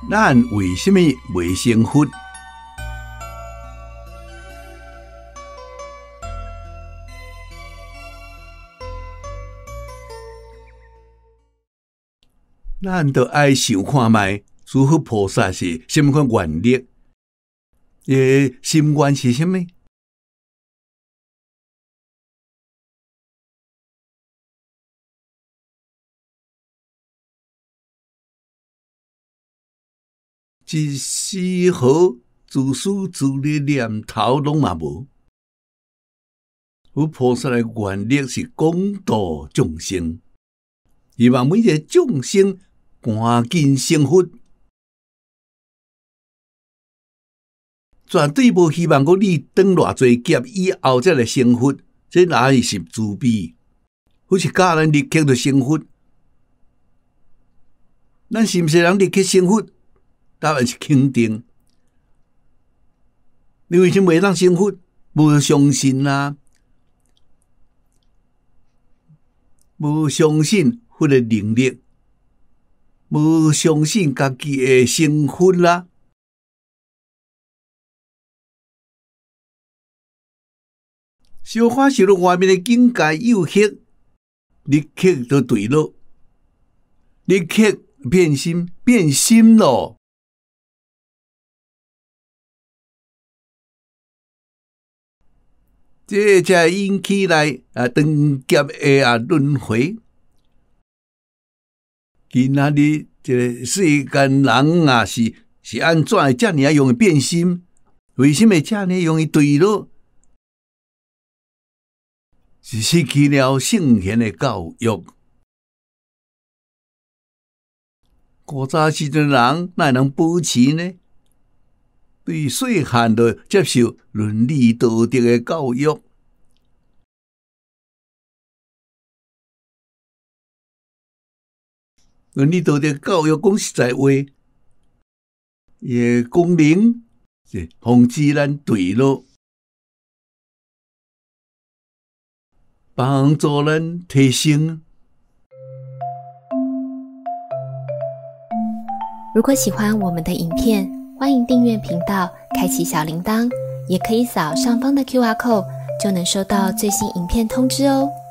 咱为什么袂成佛？咱就爱想看卖，诸佛菩萨是什么款愿力？心愿是什么？一丝毫自私自利念头拢嘛无。佛菩萨的愿力是广度众生，希望每一个众生赶紧成佛，绝对无希望讲你当偌济劫以后才来成佛，这哪里是慈悲？或是教咱立刻就成佛？咱是毋是人立刻成佛？答案是肯定。你为什么袂当成佛？无相信啊！无相信佛的能力，无相信家己会成佛啦。小可受到外面的境界诱惑，立刻就对了，立刻变心咯。这才引起来长劫的轮回。今仔日这个世间人是安怎会这么容易变心？为什么这么容易对了？是失去了圣贤的教育。古早时阵人哪能保持呢？对细汉就接受伦理道德的教育，伦理道德教育讲实在话，伊的功能是防止咱对路，帮助咱提升。 如果喜欢我们的影片，欢迎订阅频道，开启小铃铛，也可以扫上方的 QR code，就能收到最新影片通知哦。